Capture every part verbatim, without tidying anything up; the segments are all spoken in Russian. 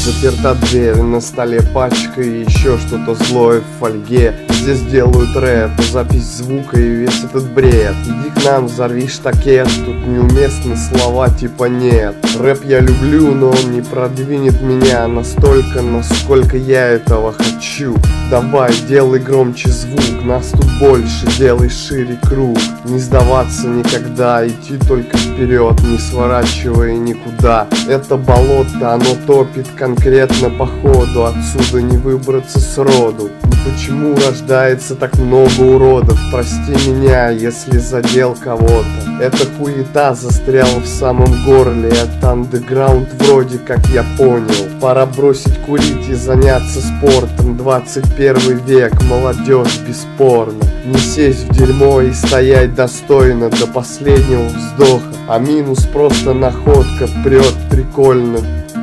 Заперта дверь, на столе пачка и еще что-то злое в фольге. Здесь делают рэп, запись звука и весь этот бред. Иди к нам, взорви штакет, тут неуместны слова типа нет. Рэп я люблю, но он не продвинет меня настолько, насколько я этого хочу. Давай, делай громче звук, нас тут больше, делай шире круг. Не сдаваться никогда, идти только вперед, не сворачивая никуда. Это болото, оно топит конкретно по ходу, отсюда не выбраться сроду. Но почему рождается так много уродов? Прости меня, если задел кого-то. Эта хуета застряла в самом горле, это андеграунд вроде как я понял. Пора бросить курить и заняться спортом. Двадцать первый век, молодежь бесспорно. Не сесть в дерьмо и стоять достойно до последнего вздоха. А минус просто находка, прет прикольно.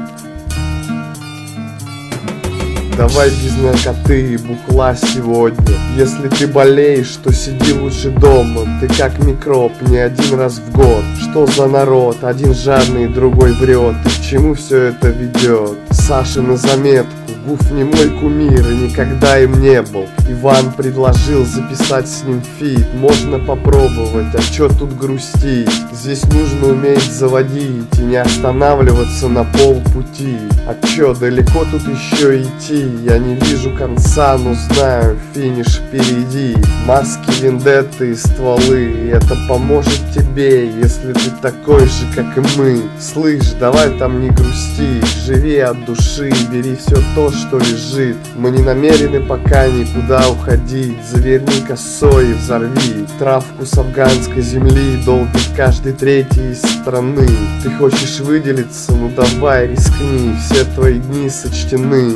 Давай без наркоты и бухла сегодня. Если ты болеешь, то сиди лучше дома. Ты как микроб, не один раз в год. Что за народ? Один жадный, другой врет. И к чему все это ведет? Саша на заметку. Гуф не мой кумир и никогда им не был. Иван предложил записать с ним фит. Можно попробовать, а чё тут грустить? Здесь нужно уметь заводить и не останавливаться на полпути. А чё, далеко тут еще идти? Я не вижу конца, но знаю, финиш впереди. Маски, вендетты и стволы, и это поможет тебе, если ты такой же, как и мы. Слышь, давай там не грусти, живи от души, бери все то, что лежит. Мы не намерены пока никуда уходить. Заверни косой и взорви. Травку с афганской земли долбит каждый третий из страны. Ты хочешь выделиться? Ну давай рискни, все твои дни сочтены.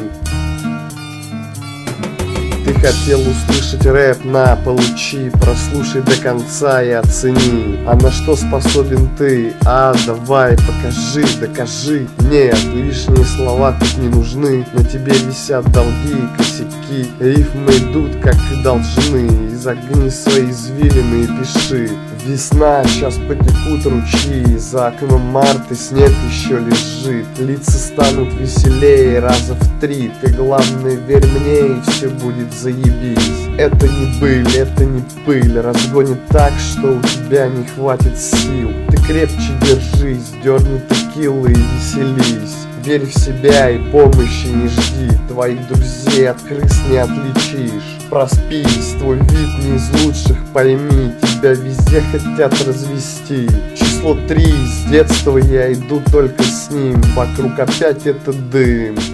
Ты хотел услышать рэп, на, получи. Прослушай до конца и оцени. А на что способен ты? А, давай, покажи, докажи. Нет, лишние слова тут не нужны. На тебе висят долги и косяки. Рифмы идут, как и должны. Изогни свои извилины и пиши. Весна, сейчас потекут ручьи. За окном март и снег еще лежит. Лица станут веселее раза в три. Ты главное верь мне, и все будет заебись. Это не быль, это не пыль. Разгонит так, что у тебя не хватит сил. Ты крепче держись, дерни текилы и веселись. Верь в себя и помощи не жди. Твоих друзей от крыс не отличишь. Проспись, твой вид не из лучших, пойми. Тебя везде хотят развести. Число три, с детства я иду только с ним. Вокруг опять этот дым.